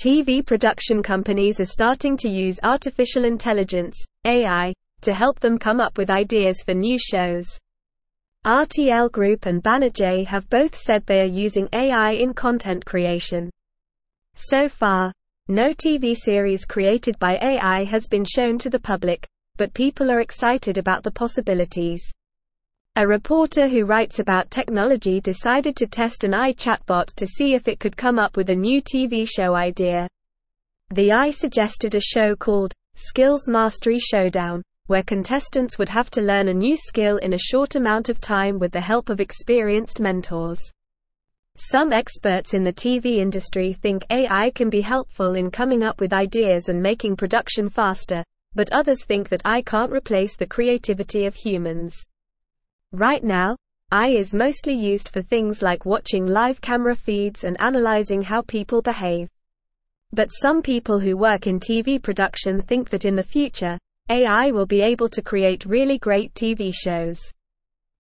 TV production companies are starting to use artificial intelligence, AI, to help them come up with ideas for new shows. RTL Group and Banijay have both said they are using AI in content creation. So far, no TV series created by AI has been shown to the public, but people are excited about the possibilities. A reporter who writes about technology decided to test an AI chatbot to see if it could come up with a new TV show idea. The AI suggested a show called Skills Mastery Showdown, where contestants would have to learn a new skill in a short amount of time with the help of experienced mentors. Some experts in the TV industry think AI can be helpful in coming up with ideas and making production faster, but others think that AI can't replace the creativity of humans. Right now, AI is mostly used for things like watching live camera feeds and analyzing how people behave. But some people who work in TV production think that in the future, AI will be able to create really great TV shows.